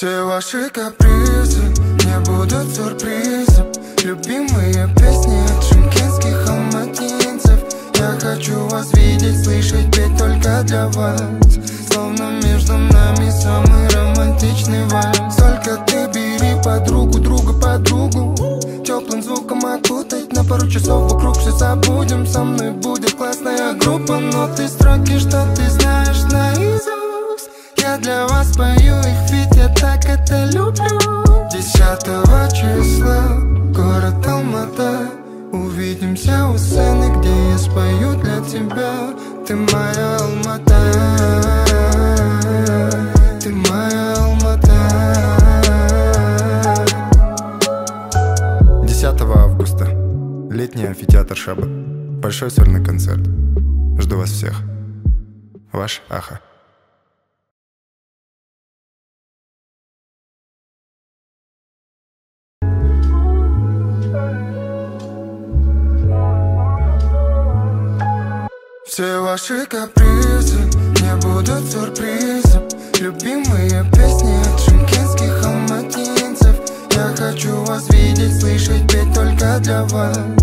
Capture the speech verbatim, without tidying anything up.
Все ваши капризы не будут сюрпризом. Любимые песни от шымкентских алматинцев. Я хочу вас видеть, слышать, петь только для вас. Словно между нами самый романтичный вальс. Только ты бери подругу, друга подругу, теплым звуком окутать. На пару часов вокруг все забудем. Со мной будет классная группа, но ты строки, что ты знаешь наизусть. Я для вас пою их, ведь я так это люблю. Десятого числа, город Алмата. Увидимся у сцены, где я спою для тебя. Ты моя Алмата, ты моя Алмата. десятого августа. Летний амфитеатр Шаба. Большой сольный концерт. Жду вас всех. Ваш Аха. Все ваши капризы не будут сюрпризом. Любимые песни от шымкентских алматинцев. Я хочу вас видеть, слышать, петь только для вас.